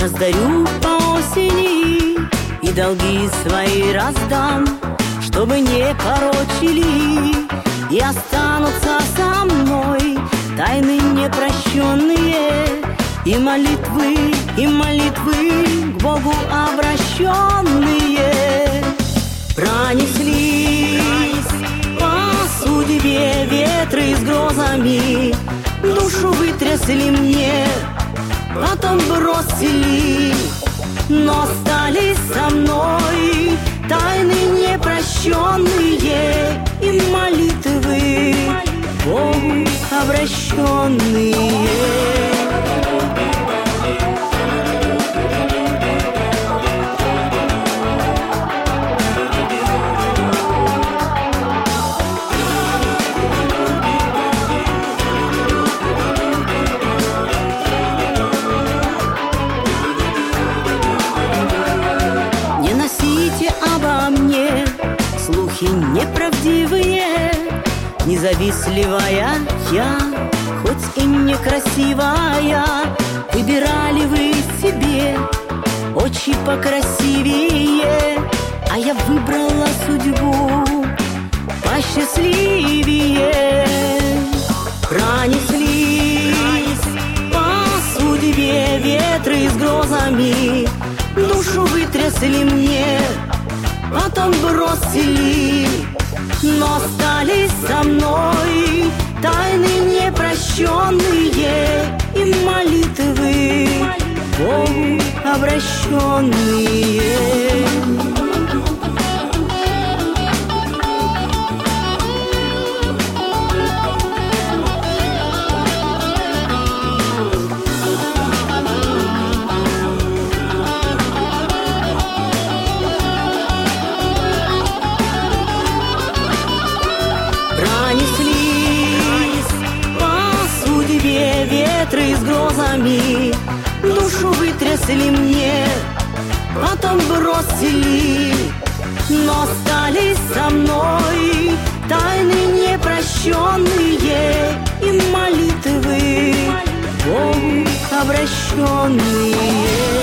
раздарю по осени и долги свои раздам, чтобы не порочили, и останутся со мной тайны непрощенные, и молитвы к Богу обращенные. Пронеслись по судьбе ветры с грозами, душу вытрясли мне, потом бросили, но остались со мной тайны непрощенные и молитвы к Богу обращенные. Обо мне слухи неправдивые, независтливая я, хоть и некрасивая. Выбирали вы себе очи покрасивее, а я выбрала судьбу посчастливее. Пронеслись по судьбе ветры с грозами, душу вытрясли мне, потом бросили, но остались со мной тайны непрощенные и молитвы к Богу обращенные. Пронеслись по судьбе ветры с грозами, душу вытрясли мне, потом бросили, но остались со мной тайны непрощенные и молитвы к Богу обращенные.